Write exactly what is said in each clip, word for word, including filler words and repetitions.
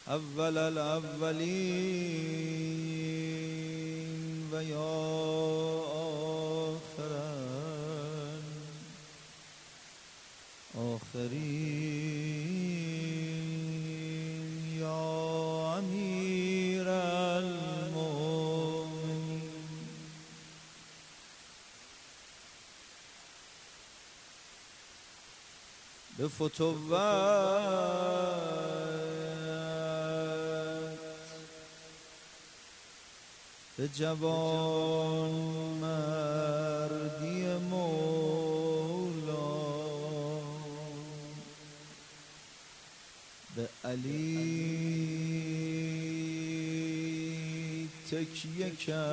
اول الاولین و یا آخرن آخرین یا امیر المؤمنین. به فتوت به جوان مردی مولا به علی تکیه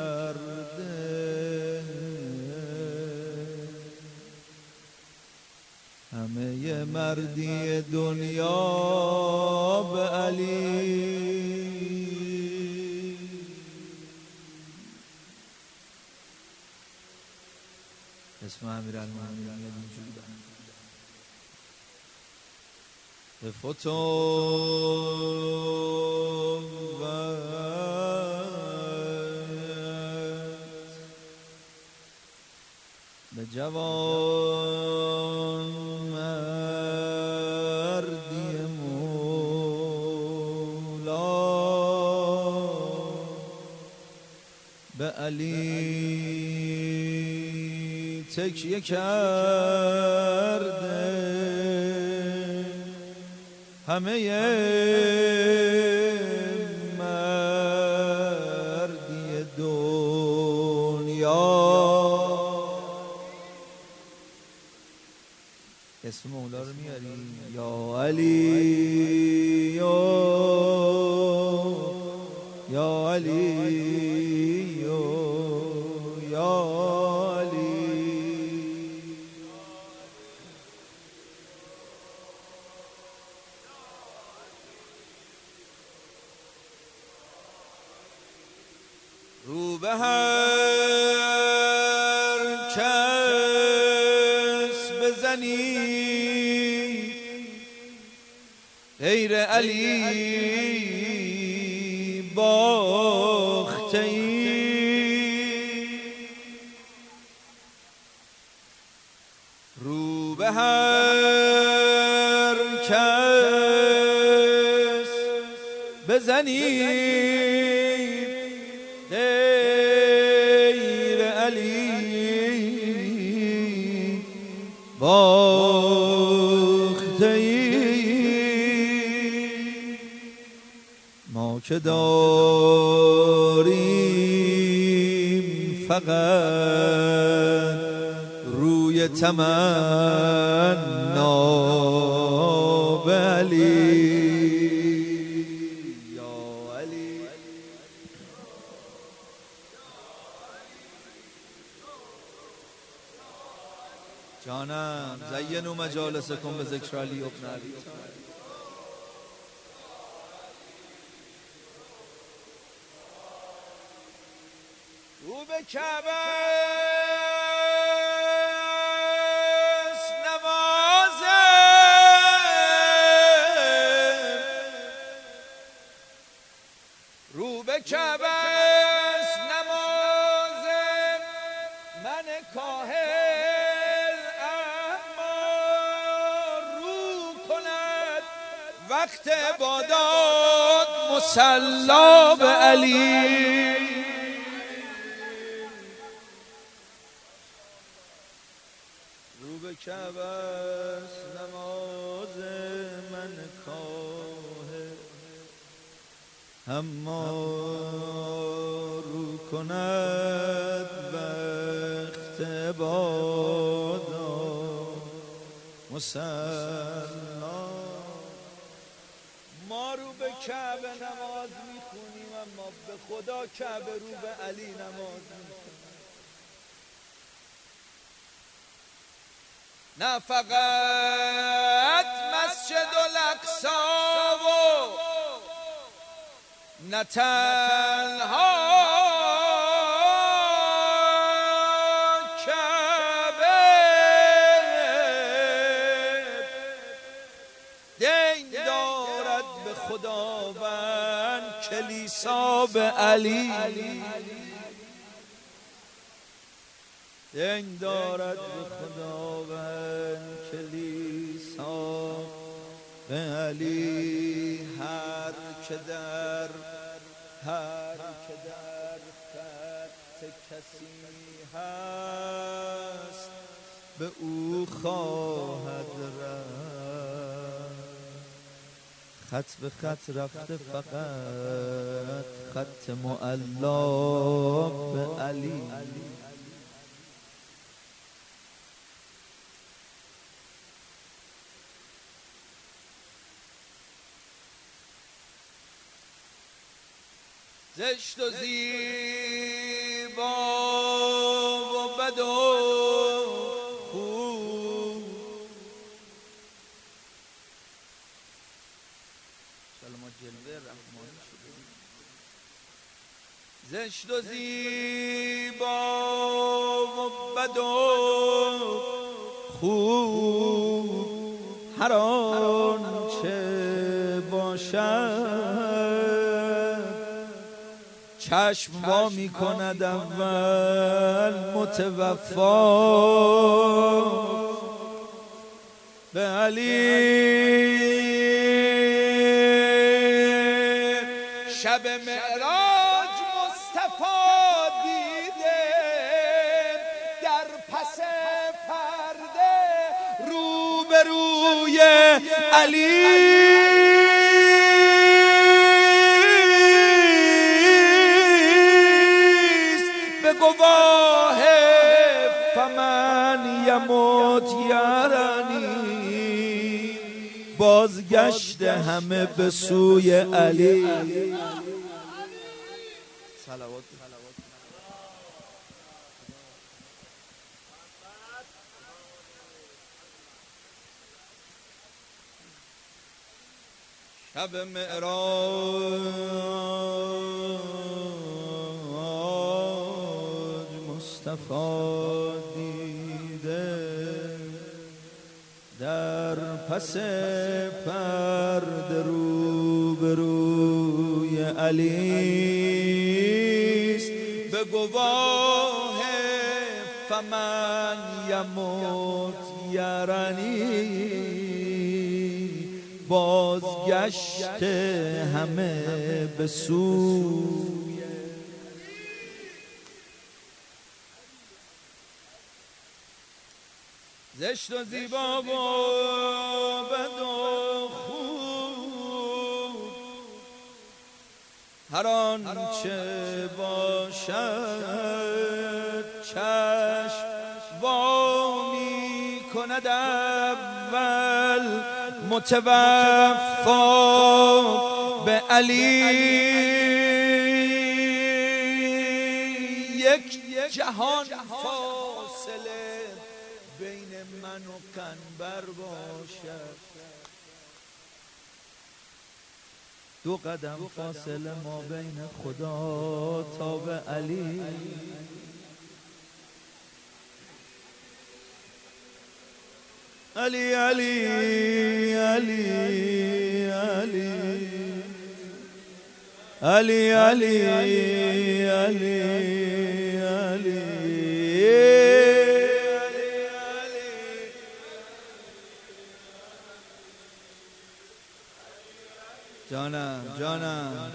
کرده همه مردی دنیا به علی اسم امیرالمومنین اینجوری به فتوت به جوان مردی مولا به علی تکیه کرده همه مردی دنیا اسم مولا رو میاری یا علی یا علی یا رو به هر کس بزنی غیر علی باخته ای. رو به هر کس بزنی غیر علی باخته ای. ما که داریم فقط روی تمنا به علی جانم. زینوا مجالسکم به ذکر علی ابن ابی طالب. رو به کعبه است نمازم، رو به کعبه است نمازم من کاهل، اما رو کند وقت عبادات مصلا به علی. کعبه است نماز من کاهل، اما رو کند وقت عبادات مصلا. ما رو به کعبه نماز میخونیم اما به خدا کعبه رو به علی نماز میخونیم. نه فقط مسجد الاقصی و نه تنها کعبه، دین دارد به خداوند کلیسا به علی دین دارد، به خداوند کلیسا به علی. هر که در هر که در خط کسی هست به او خواهد رفت. خط به خط رفته فقط خط معلا به علی. زشت و زیبا و بد و خوب، ما جلوه رحمانی شده. زشت و زیبا و بد و خوب، هر آنچه باشد چشم وا می کند اول متوفا به علی. شب معراج مصطفی دیده در پس پرده روبروی علی. گواه فمن یموت یرانی، بازگشت همه به سوی علی. صلوات. شب معراج مصطفی دیده در پس پرده روبروی علیست، به گواه فمن یموت یرانی، بازگشت همه به سوی. زشت و زیبا و بد و خوب، هر آنچه باشد چشم وا می کند اول متوفا به علی. یک جهان فاصله بین من و قنبر باشد، دو قدم فاصله ما بین خدا تا به علی. علی علی علی علی علی علی علی علی جانم جانم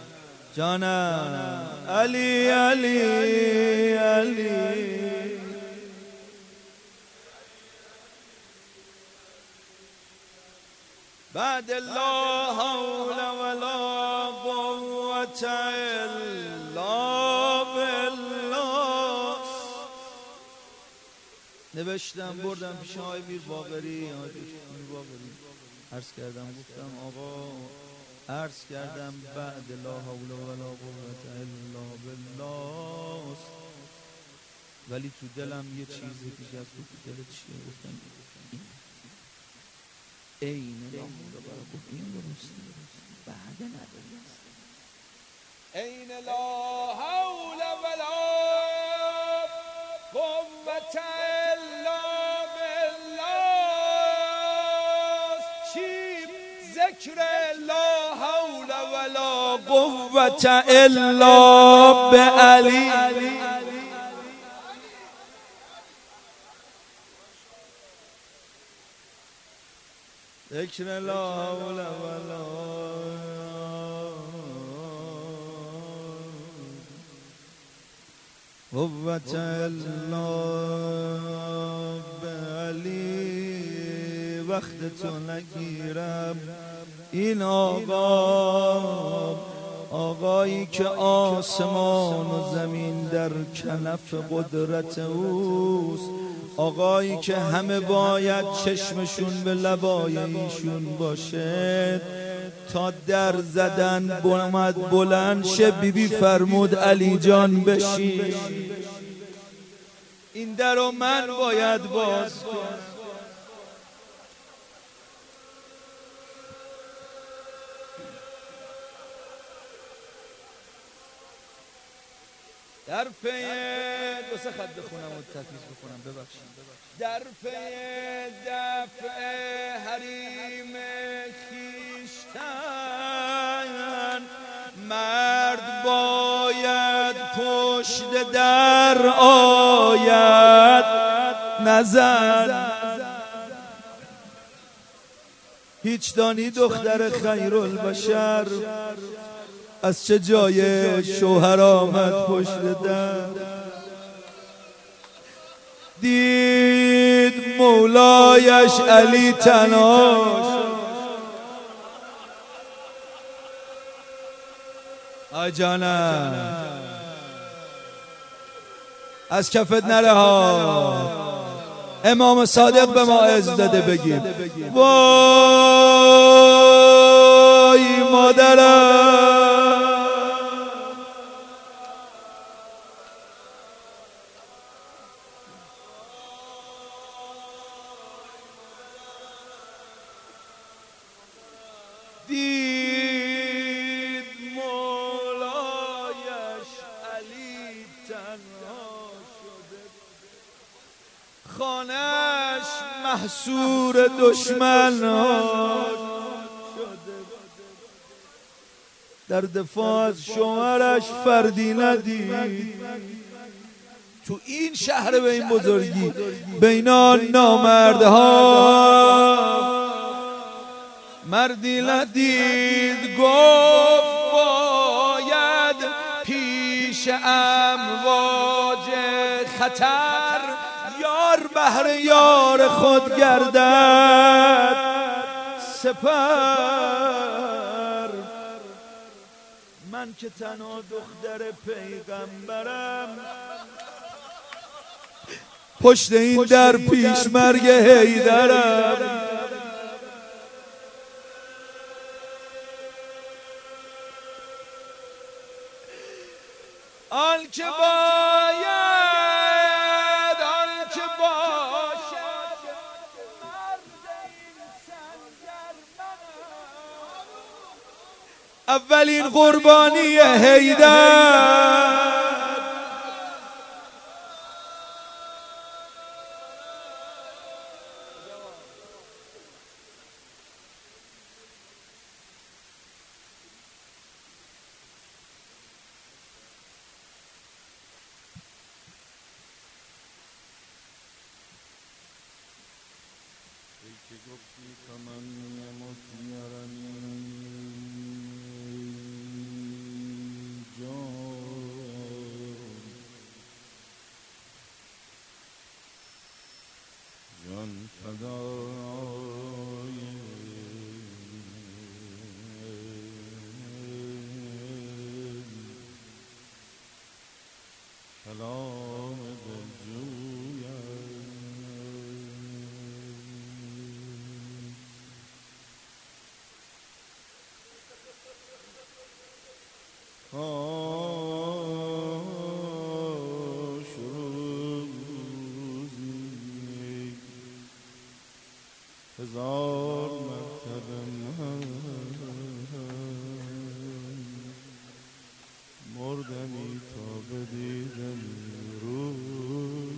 جانم علی علی علی. بعد لا حول ولا قوة الا بالله. نوشتم بردم پیش آقای میر باقری، آقای میر باقری عرض کردم، گفتم آقا عرض کردم بعد لا حول ولا قوة الا بالله، ولی تو دلم یه چیزی دیگه است. تو دلت چیه؟ گفتم عین لا حول ولا قوة. این درسته بعد نداری عین لا حول ولا قوة الا بالله. چی ذکر لا لا قوة الا بعلی. ذکر لا حول ولا قوة الا بعلی. وقت تو نگیرم این آقا، آقایی که آسمان و زمین در کنف قدرت اوست، آقایی که همه باید چشمشون به لبای ایشون باشه. تا در زدن بلند بلند شه، بی بی فرمود علی جان بشی، این در رو من باید باز کنم. در پی دو سه خط بخونم و تفیض بکنم، ببخشید. در پی دفع حریم خویشتن مرد باید پشت در آید نزن. هیچ دانی دختر خیرالبشر از چه جای شوهر آمد پشت در. دید مولایش علی تنها شد. آی جانم از کفت نره ها، امام صادق به ما عز داده بگیم وای مادرم. دید مولایش علی تنها شده، خانه‌اش محصور دشمنان شده، در دفاع از شوهرش فردی ندید. تو این شهر به این بزرگی بینان نامردها مردی ندید. گفت باید پیش امواج خطر یار بهر یار خود گردد سپر. من که تنها دختر پیغمبرم، پشت این در پیش مرگ حیدرم. آن که باید آن که باشد مرد این سنگر منم، اولین قربانی حیدر. که گفتی کمن مطیرن جان، جان فدای کلام کاش روزی هزار مرتبه من مردمی تا بدیدمی روی.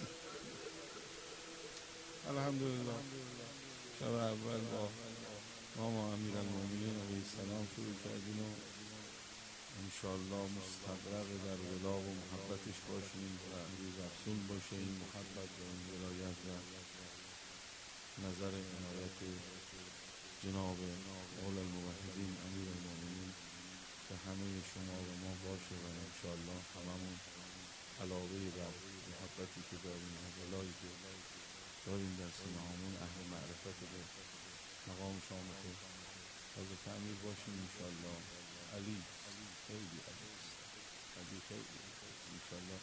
الحمدلله شب اول با ما ما امیرالمومنین علیه السلام شروع کردیم و انشاءالله مستغرق در ولا و محبتش باشیم و رسول باشه این محبت و این ولایت و نظر عنایت جناب مولا الموحدین امیرالمومنین که همه شما و ما باشه و انشاءالله هممون علاوه بر محبتی که داریم و ولایی که داریم در سینه‌هامون اهل معرفت به مقام شامخ حضرت امیر باشیم انشاءالله. علی خیلی علی علی خیلی انشاءالله.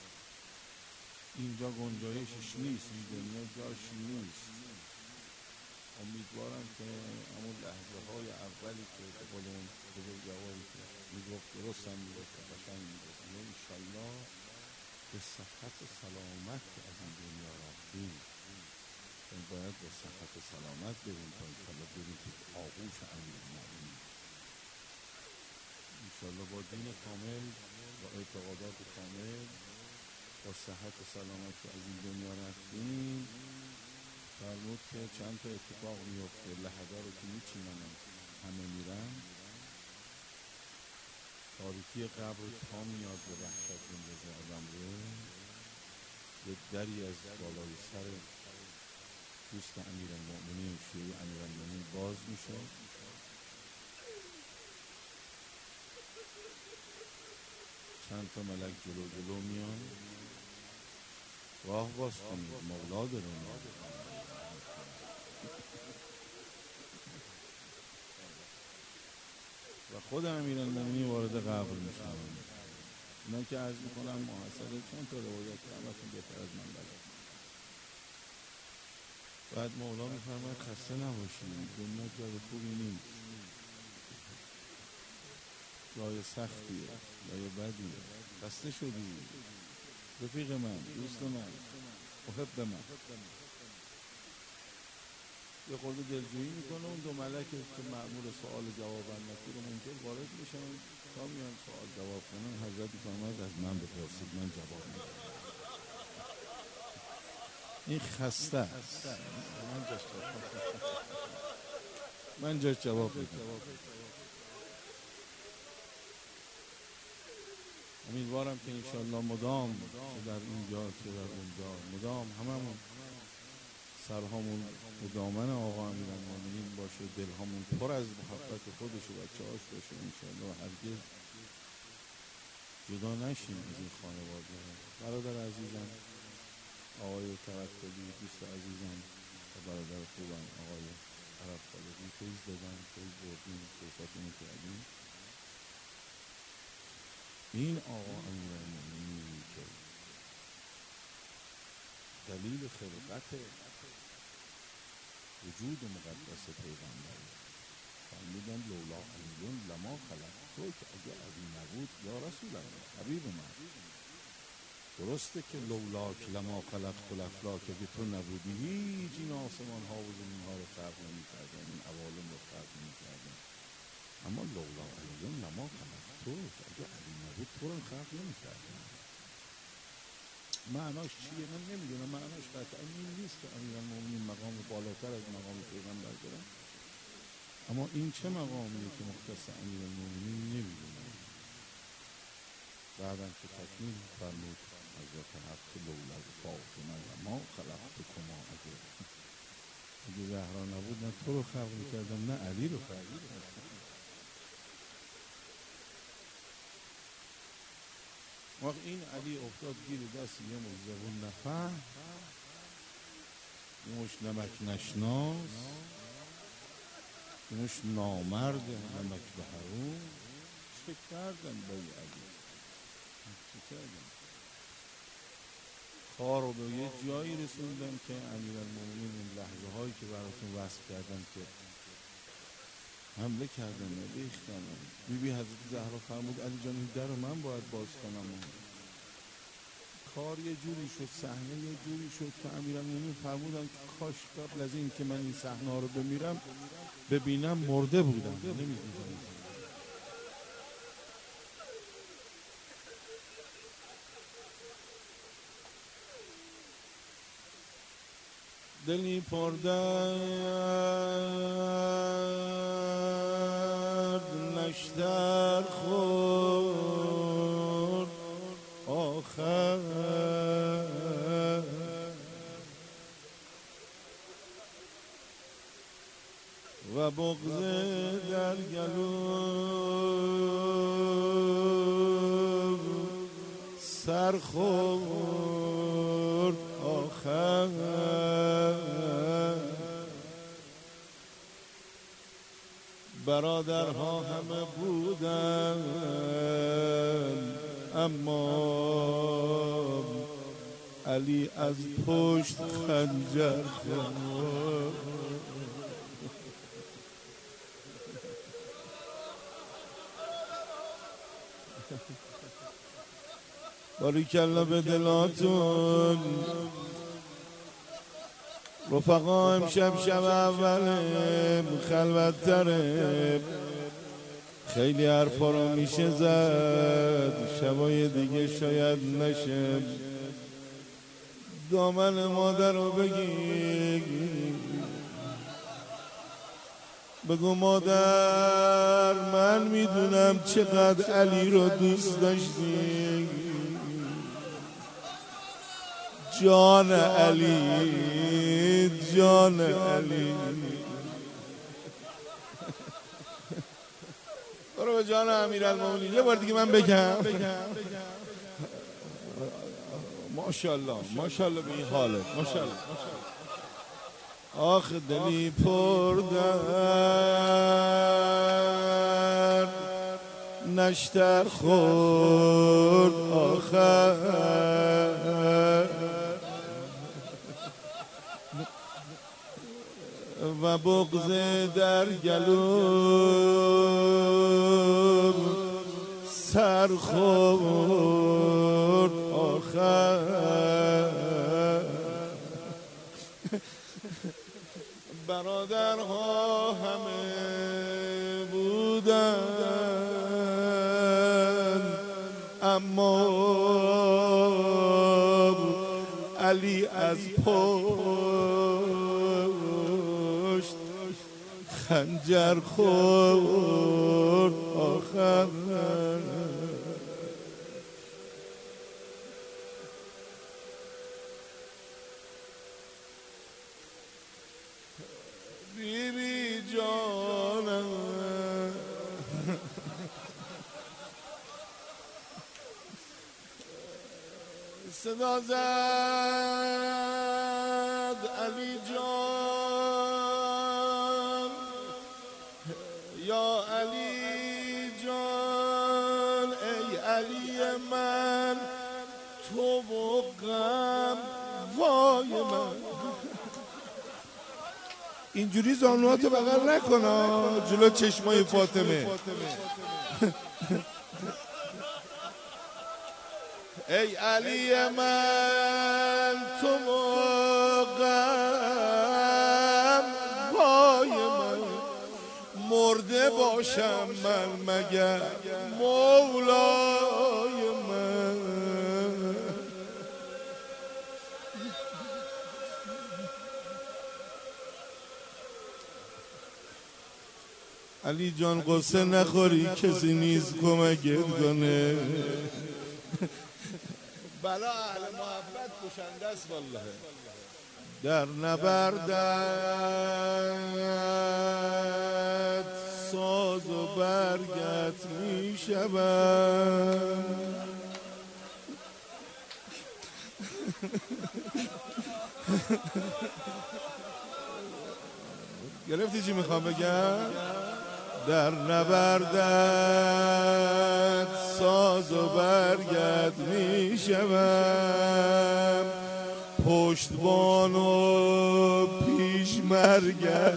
اینجا گنجایشش نیست، این دنیا جاش نیست. امیدوارم که همون لحظه های اولی که به قول اون بزرگواری که میگفت درست هم میگفت قشنگ میگفت انشاءالله به صحت و سلامت که از این دنیا رفتیم، چون باید به صحت و سلامت بریم تا انشاءالله بریم که آغوش امیرالمومنین انشاءالله با دین کامل با اعتقادات کامل با صحت و سلامت که از این دنیا رفتیم. فرمود که چند تا اتفاق میفته، لحظه رو که میچینن همه میرن، تاریکی قبر تا میاد به وحشت بندازه آدم رو، یه دری از بالای سر دوست امیرالمومنین شیوع امیرالمومنین باز میشه، چند تا ملک جلو جلو میان، راه باز کنید مولا داره و خود امیرالمومنین وارد قبر میشن. اینا که عرض میکنم محصله چند تا روایت همتون بهتر از من بلد. بعد مولا میفرماید خسته نباشید، دنیا جای خوبی نیست، جای سختیه، جای بدیه، خسته شدی رفیق من، دوست من، محب من. یه خورده دلجویی میکنه، اون دو ملک که مأمور سوال جواب نکیر منکر وارد میشن، تا میان سوال جواب کنن حضرت فرماید از من بپرسید من جواب میدم. این خسته است، من جاش من جاش جواب میدم. امیدوارم که انشاءالله مدام چه در اینجا چه در اونجا مدام هممون سرهامون به دامن آقا امیرالمومنین باشه، دلهامون پر از محبت خودش و بچه‌هاش باشه انشاءالله، هرگز جدا نشیم از این خانواده. برادر عزیزم آقای توکلی، دوست عزیزم و برادر خوبم آقای عرب خالقی، فیض دادن، فیض بردیم، صحبتونو کردیم. این آقا امیرالمومنین که دلیل خلقت وجود مقدس پیغمبر فرمودن لولا علیون لما خلق تو، که اگه علی نبود یا رسول الله حبیب من، درسته که لولاک لما خلق الافلاک، اگه تو نبودی هیچ این آسمان ها و زمین ها رو خلق نمی کردن، این عوالم رو خلق نمی کردن. اما لولا علیون لما خلق تو، که اگه علی نبود تو رو خلق نمی کردن. معناش چیه من نمیدونم، معناش قطعا این نیست که امیرالمومنین مقام بالاتر از مقام پیغمبر دارن، اما این چه مقامیه که مختص امیرالمومنین نمیدونم. بعدم که تکمیل فرمود حضرت حق که لولا فاطمه لما خلقتکما، اگه اگه زهرا نبود نه تو رو خلق میکردم نه علی رو خلق میکردم. وقت این علی افتاد گیر دست یه مش زبون نفهم، یه مش نمک نشناس، یه مش نامرد نمک به حروم. چه کردن با این علی؟ چه کردن؟ کار رو به یه جایی رسوندن که امیرالمومنین این لحظه هایی که براتون وصف کردن که حمله کردن نبیختن، بی بی حضرت زهرا فرمود علی جان این در رو من باید باز کنم. کار یه جوری شد، صحنه یه جوری شد که امیرالمومنین فرمودن کاش قبل از این که من این صحنه رو بمیرم ببینم مرده بودم، نمیدیدم. دلی پر درد خورد آخر و بغض در گلو سر خورد آخر برادرها همه بودن اما علی از پشت خنجر خورد. باریکلا به دلاتون رفقا، امشب شب اوله خلوت تره، خیلی حرفا رو میشه زد، شبای دیگه شاید نشه. دامن مادر رو بگی، بگو مادر من میدونم چقدر علی رو دوست داشتی، جان علی جان علی. برو به جان امیرالمومنین. یه بار دیگه من بگم ماشاءالله ماشاءالله به این حاله ماشاءالله. آخ دلی پر درد نشتر خورد آخر و بغض در گلو سر خورد آخر. برادرها همه بودن اما علی از پشت خنجر خورد آخر. بیبی جانم صدا زد علی جان، یا علی جان، ای علی من تو و غم وای من. اینجوری زانوهاتو بغل نکنا جلو چشمای فاطمه. ای علی من تو و غم وای من، مرده باشم من مگر مولای من. علی جان قصه نخوری کسی نیست کمکت کنه. بلا اهل محبت کشنده است والله. در نبردت ساز و برگت می شود. گرفتی چی میخوام بگم؟ در نبردت ساز و برگت می شوم، پشتبان و پیش مرگت.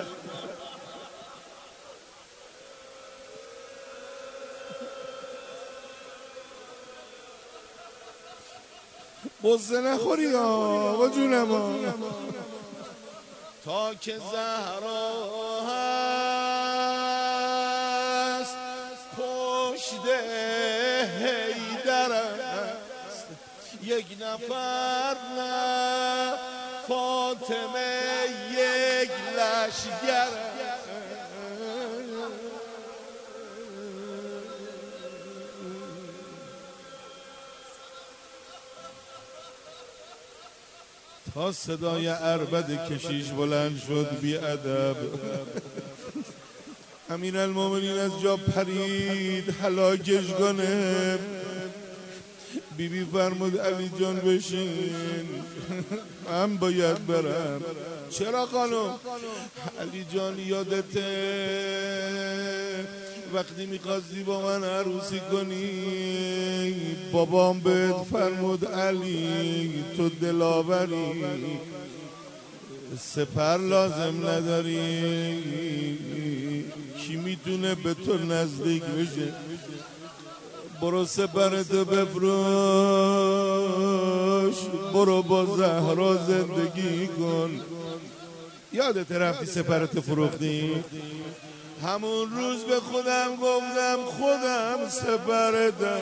قصه نخوری آقا جونم ها. تا که زهرا هست پشت حیدر است، یک نفر نه فاطمه یک لشگر. تا صدای عربد کشیش بلند شد بی ادب امیرالمومنین از جا پرید هلاکش کنه. بی بی فرمود علی جان بشین من باید برم. چرا خانم؟ علی جان یادته وقتی میخواستی با من عروسی کنی بابام بهت فرمود علی تو دلاوری سپر لازم نداری کی میتونه به تو نزدیک بشه برو سپرتو بفروش برو با زهرا زندگی کن. یادت رفتی سپرتو فروختی؟ همون روز به خودم گفتم خودم سپرتم.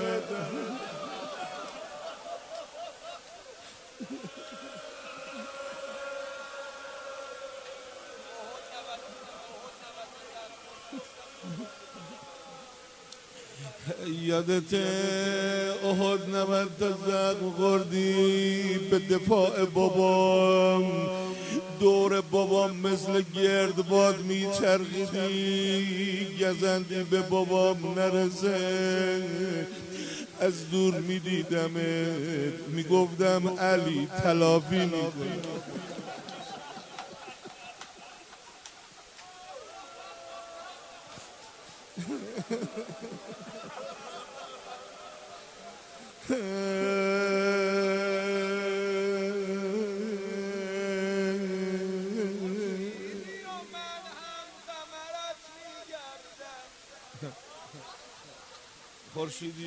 یادت احد نود تا زخم خوردی به دفاع بابام دور بابام مثل گردباد میچرخیدی گزندی به بابام نرسه از دور میدیدمت میگفتم علی تلافی میکنی. خورشیدی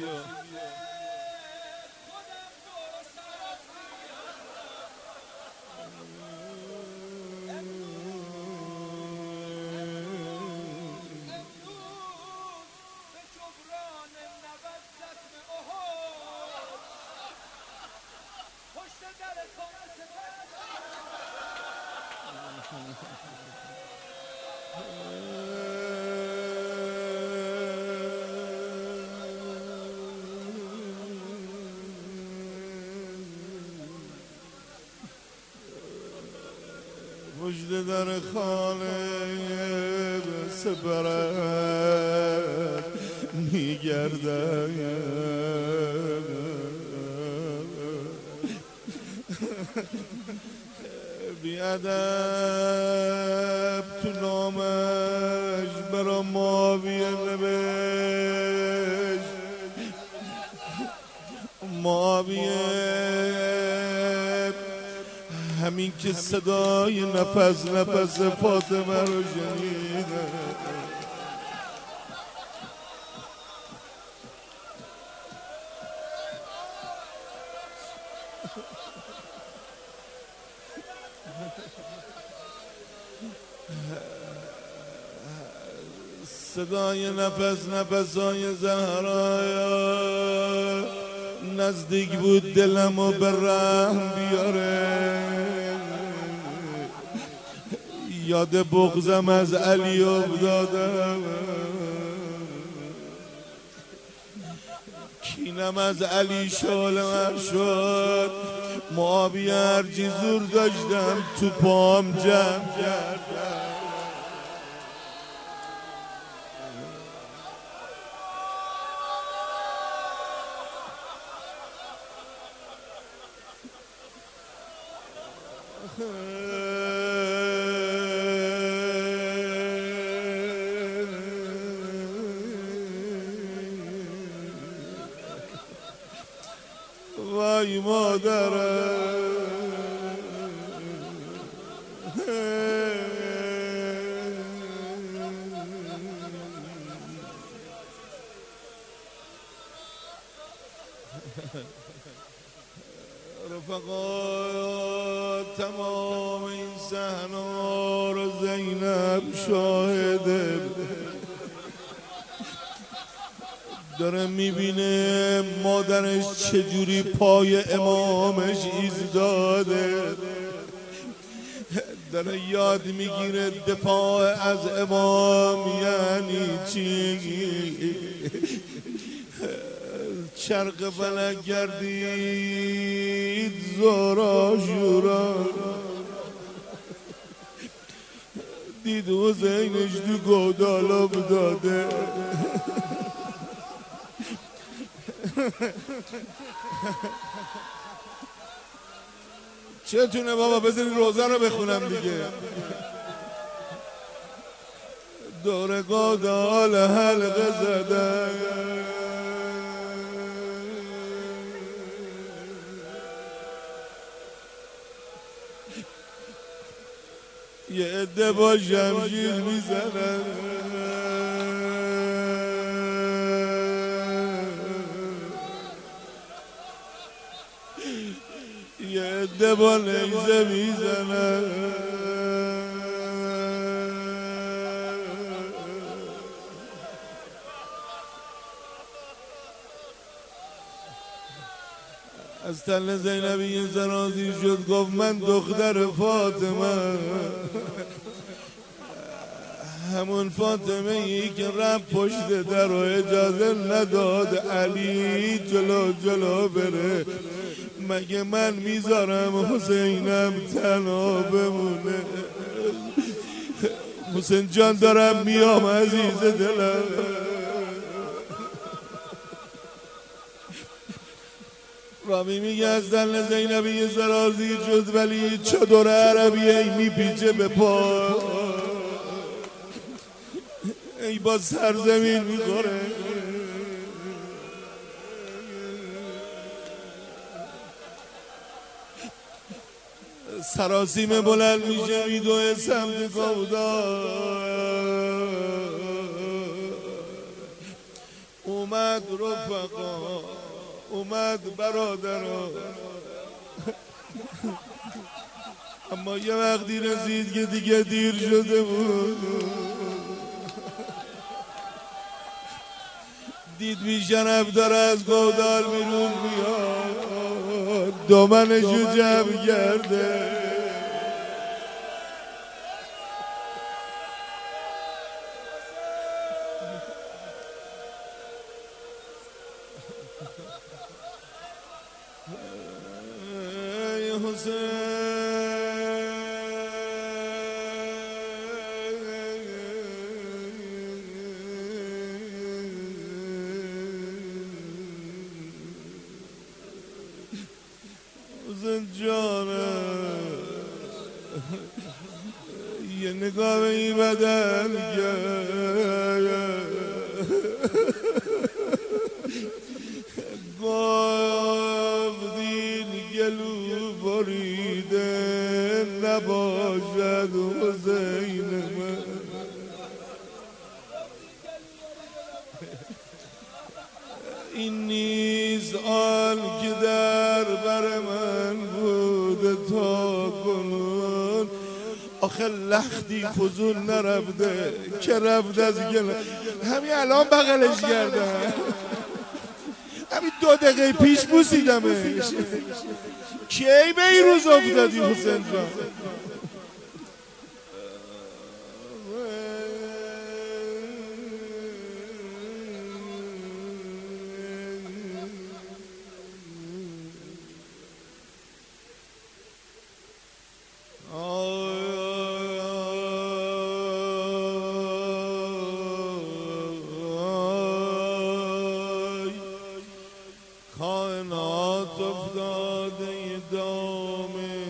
پشت در خانه سپرت میگردم بی ادب تو نامش برا معاویه نوشت معاویه همین که صدای نفس نفس فاطمه رو شنیده صدای نفس نفسای زهرا نزدیک بود دلمو به رحم بیاره یاد بغضم از علی افتادم کینم از علی شالم شد معاویه هرچی زور داشتم تو پام جمع کردم وای مادرم رفقا تمام این صحنه رو زینب شاهده داره میبینه مادرش چجوری پای امامش ایستاده داره یاد میگیره دفاع از امام یعنی چی چرخ فلک گردید زورا شورا دید حسینش تو گودالا داده. چتونه بابا بذاری روزه رو بخونم دیگه. دور گودال حلقه زده یه عده با شمشیر میزنن یه عده با نیزه میزنن از تن زینبی زنازی شد گفت من دختر فاطمه، همون فاطمه ای که رفت پشت در و اجازه نداد علی جلو جلو بره. مگه من میذارم حسینم تنها بمونه؟ حسین جان دارم میام عزیز دلم. رامی میگه از دل زینبی زرازی شد ولی چادر عربیه میپیچه به پا، ای با سرزمین میخوره. سراسیم بلند میشه میدوه سمت گودال. اومد رفقا، اومد برادران، اما یه وقتی رسید که دیگه دیر شده بود. دید بیشرف داره از گودال بیرون میاد، دامنشو جمع کرده. ای حسین حسین جانم، یه نگاه به این بدن گفتین گلو بریده نباشد حسین من. این نیز آن که در بر من بود تا کنون، آخه لختی فضول نرفته که رفت از گل. همین الان بغلش کردم، همین دو دقیقه پیش بوسیدمش. کی به این روز افتادی حسین جان؟ کائنات افتاده دام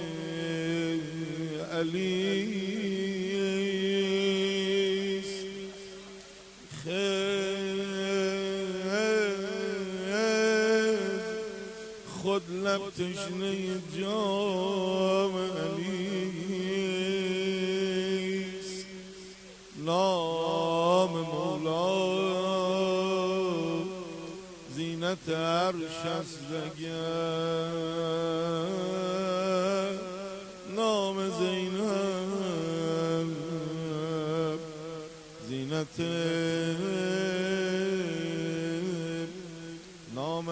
علیست، خود لب تشنه جام علیست. نام مولا زینت عرش است اگر نام زینب زینت نام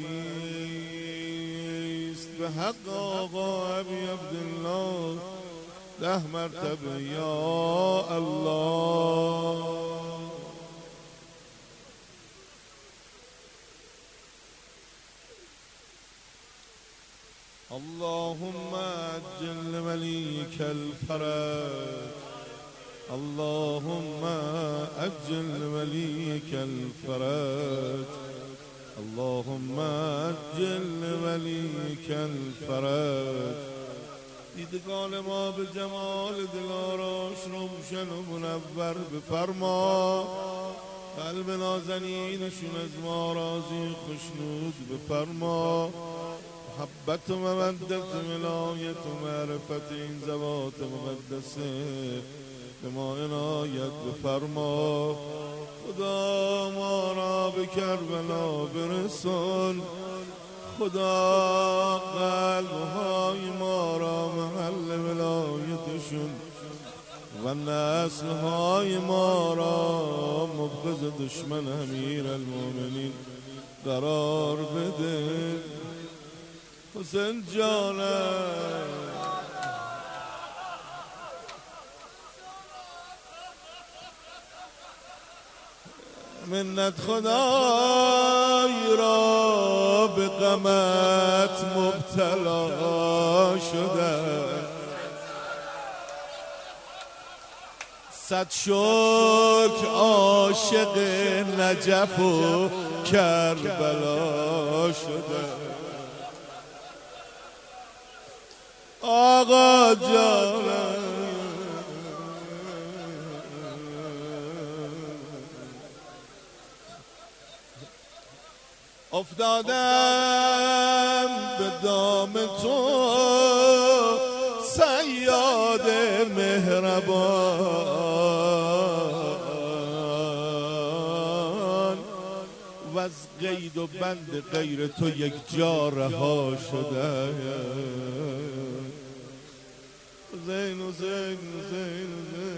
علیست. به حق آقا ابی عبدالله ده مرتبه یا الله. اللهم عجل لوليك الفرج اللهم أجل وليك الفرج اللهم أجل وليك الفرج دیدگان ما به جمال دلاراش روشن و منور بفرما قلب نازنینشون از ما راضی خوشنود بفرما محبت و مودت و ولایت و معرفت این ذوات مقدسه به ما عنایت بفرما خدا ما را به کربلا برسون خدا قلبهای ما را محل ولایتشون و نسلهای ما را مبغض دشمن امیر المؤمنین قرار بده حسین جانم منت خدای را به غمت مبتلا شده صد شکر عاشق نجف و کربلا شده آقا جانم افتادم به دام تو صیاد مهربان و از قید و بند غیر تو یک جا رها شده حسین حسین حسین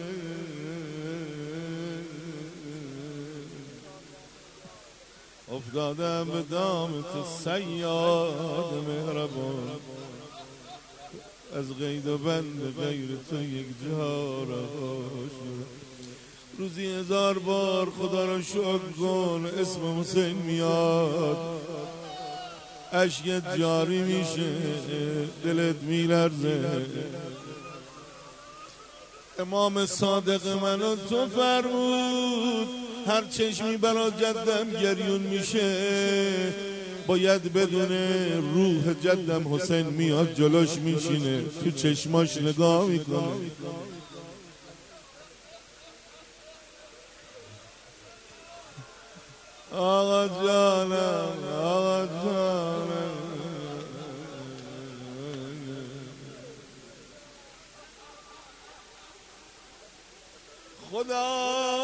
افتادم به دام تو صیاد مهربان از قید و بند غیر تو یک جا رها شد روزی هزار بار خدا را شکر کن اسم حسین میاد اشکت جاری میشه دلت میلرزه امام صادق منو تو فرمود هر چشمی برا جدم گریون میشه باید بدونه روح جدم حسین میاد جلوش میشینه تو چشماش نگاه میکنه آقا جانم آقا جانم خدا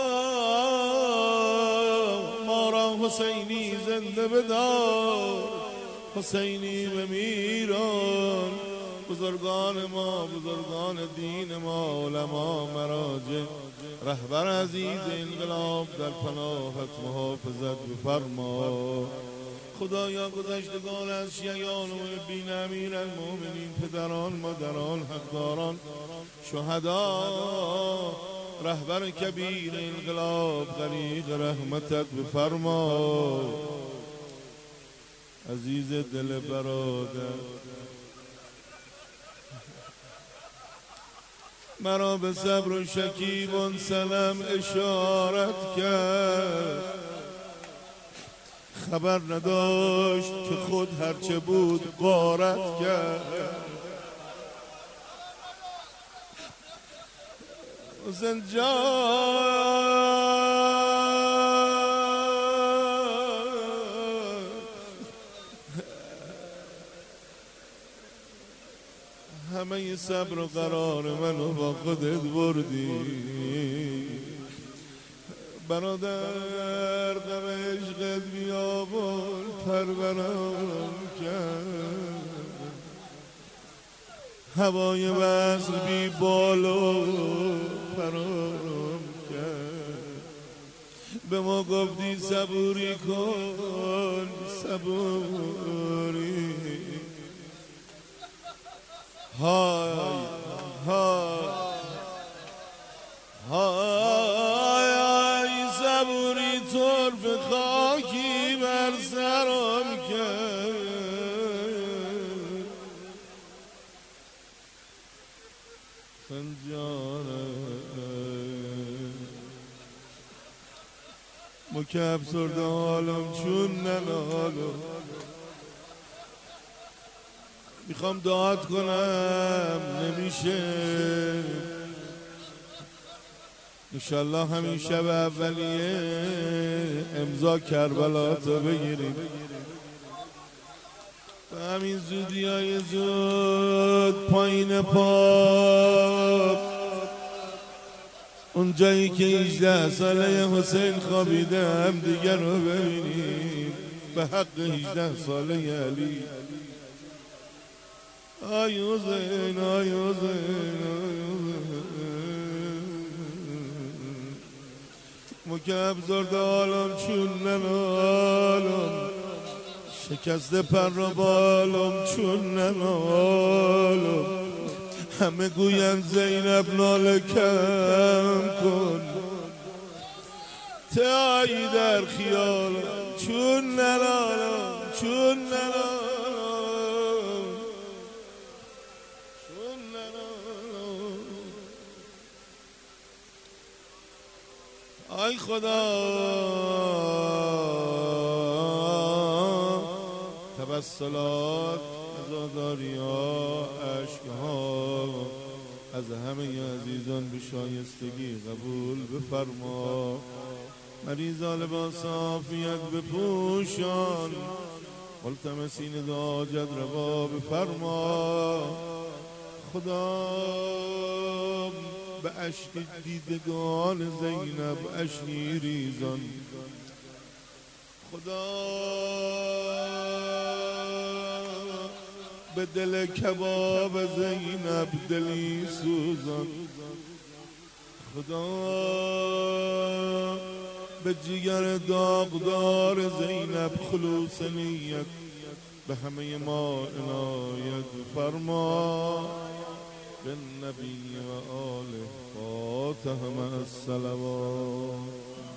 ما را حسینی زنده بدار حسینی بمیران بزرگان ما بزرگان دین ما علما مراجع رهبر عزیز انقلاب در پناهت محافظت بفرما خدایا گذشتگان از شیعیان و بین امیر المؤمنین پدران مادران حقداران شهدا رهبر کبیر انقلاب غریق رحمتت بفرما عزیز دل برادر مرا به صبر و شکیبان سلام اشارت کرد خبر نداشت که خود هرچه بود غارت کرد حسین جان همه صبر و قرار منو با خودت بردی برادر غم عشقت بیابان پرورم کرد هوای وصل بی بال و پرام کرد به ما گفتی صبوری کن صبوری های های های صبوری طرف خاکی بر سرم کرد سنجانم که افسرده حالم چون ننالم میخوام دعات کنم نمیشه انشالله همین شب اولیه امضا کربلا تا بگیریم و همین زودی های زود پایین پا اون جایی که هجده ساله حسین خوابیده هم دیگر رو ببینیم به حق هجده ساله علی. آی حسین آی حسین مکب زرد عالم چون ننالم شکست پر و بالم چون ننالم همه گوین زینب ناله کم کن تایی در خیالم چون ننالم چون ننالم چون ننالم آی خدا توسلات عزاداری ها عشق ها از همه عزیزان به شایستگی قبول بفرما مریضا لباس عافیت بپوشان ملتمسین دعاجت روا بفرما خدا به عشق دیدگان زینب اشکی ریزان خدا به دل کباب زینب دلی سوزان خدا به جگر داغدار زینب خلوص نیت به همه ما عنایت فرما بالنبی و آله فاتح مع الصلوات.